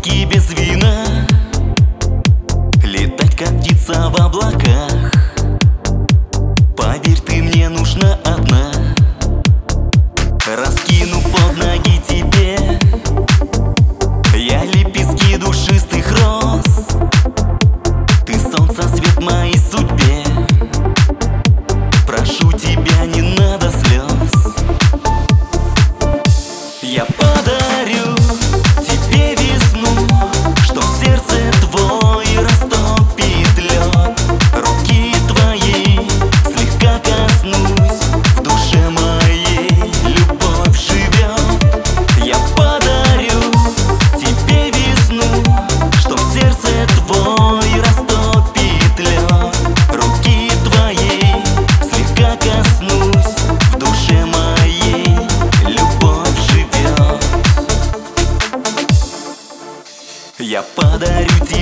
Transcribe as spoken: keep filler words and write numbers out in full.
виски без вина, летать как птица в облаках. Поверь, ты мне нужна одна. Раскину под ноги тебе я лепестки душистых роз. Ты солнце, свет моей судьбе. Прошу тебя, не надо слез. Я подарю тебе весну, что в сердце твой растопит лед. Руки твои слегка коснусь, в душе моей любовь живет. Я подарю тебе весну, что в сердце твой растопит лед. Руки твои слегка коснусь, в душе моей любовь живет. Я подарю тебе